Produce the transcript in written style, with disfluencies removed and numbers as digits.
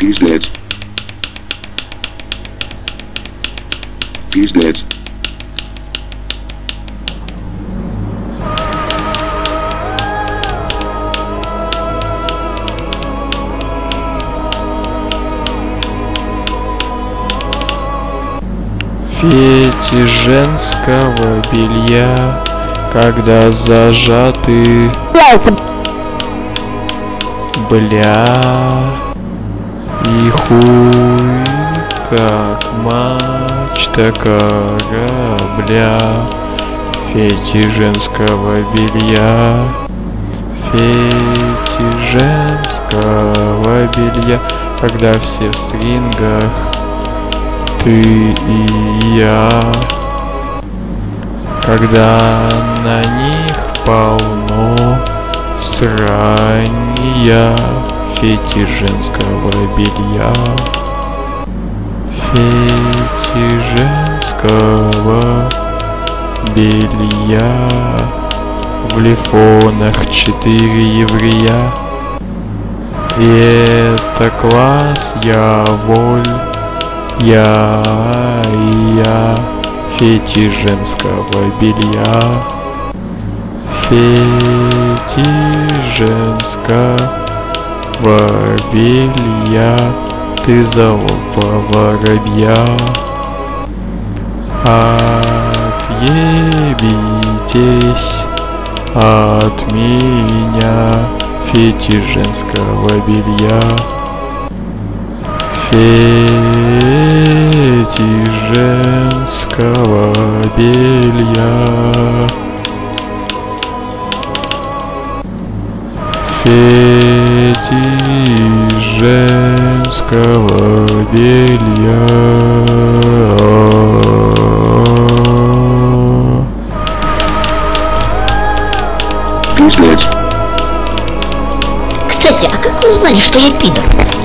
Пиздец. Пиздец. Фетиш женского белья, когда зажаты, бля, и хуй, как мачта корабля. Фетиш женского белья, фетиш женского белья, когда все в стрингах, ты и я, когда на них полно сранья. Фетиш женского белья, фетиш женского белья, в лифонах 4 еврея. И это класс, я воль, я, фетиш женского белья, фетиш женского белья, ты залупа воробья. Отъебитесь от меня, фетиш женского белья, фетиш женского белья, фетиш женского белья. Пиздец. Кстати, а как вы узнали, что я пидор?